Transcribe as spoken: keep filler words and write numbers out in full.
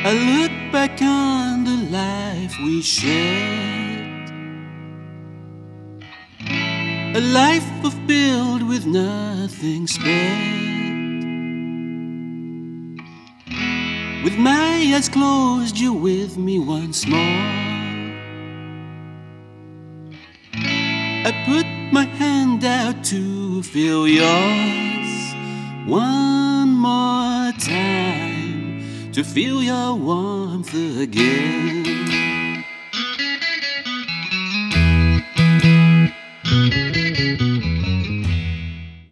I look back on the life we shared, a life fulfilled with nothing spared. With my eyes closed, you're with me once more. I put my hand out to feel yours one more time, to feel your warmth again.